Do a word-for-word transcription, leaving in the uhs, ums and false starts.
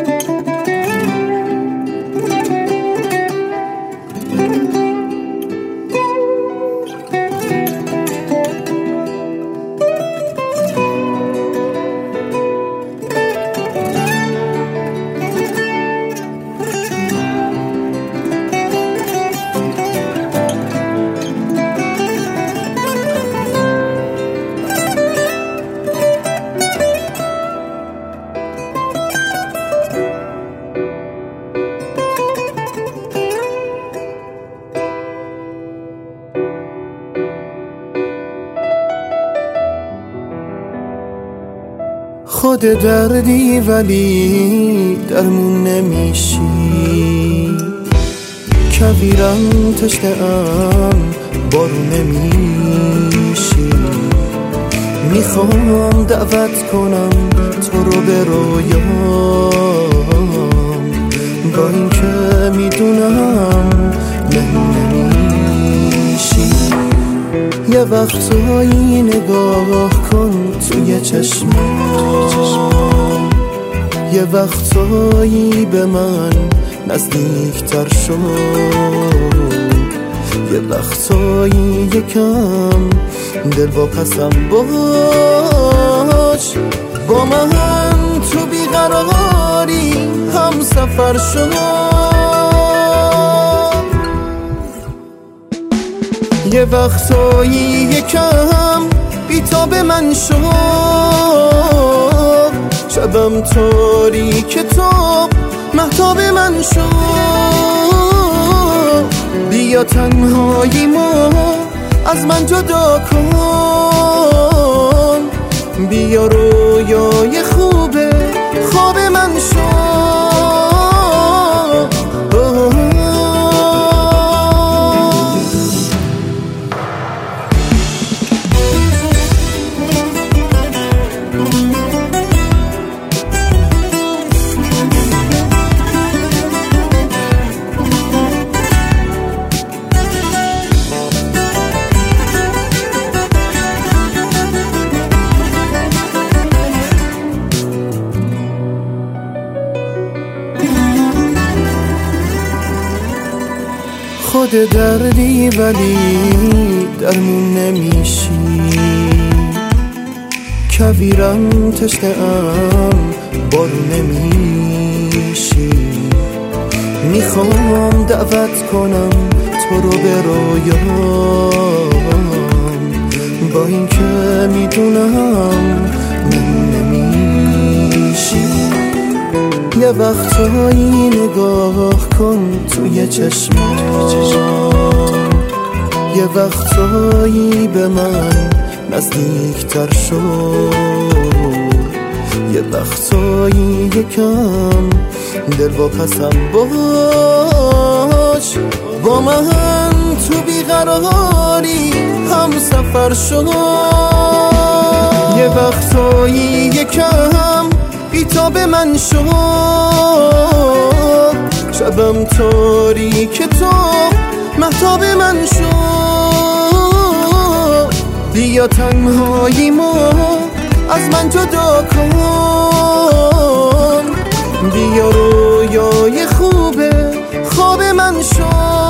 خود دردی ولی درمون نمیشی، کویرم تشنه‌ام بارون نمیشی. میخوام دعوت کنم تو رو به رویام، با این که میدونم مهمون نمیشی. یه وقتایی نگاه کن توی چشمام، یه وقتایی به من نزدیکتر شو، یه وقتایی یکم دل واپسم باش. با من تو بیقراری هم سفر شو، یه وقتایی یکم بیتاب من شو. شبم تاریک تو مهتاب من شو. بیا تنهایی ما از من جدا کن، بیا رویای خوبه خواب من شو. خود دردی ولی درمون نمیشی، کویرم تشنه‌ام بارون نمیشی. میخوام دعوت کنم تو رو به رویام، با این که میدونم مهمون نمیشی. یه وقتایی نگاه کن توی چشمام، یه وقتایی به من نزدیکتر شو، یه وقتایی یکم دل واپسم باش. با من تو بیقراری هم سفر شو، یه وقتایی یکم بیتاب من شو. شبم تاریک تو مهتاب من شو. بیا تنهایی ما از من جدا کن، بیا رویای خوبه خواب من شو.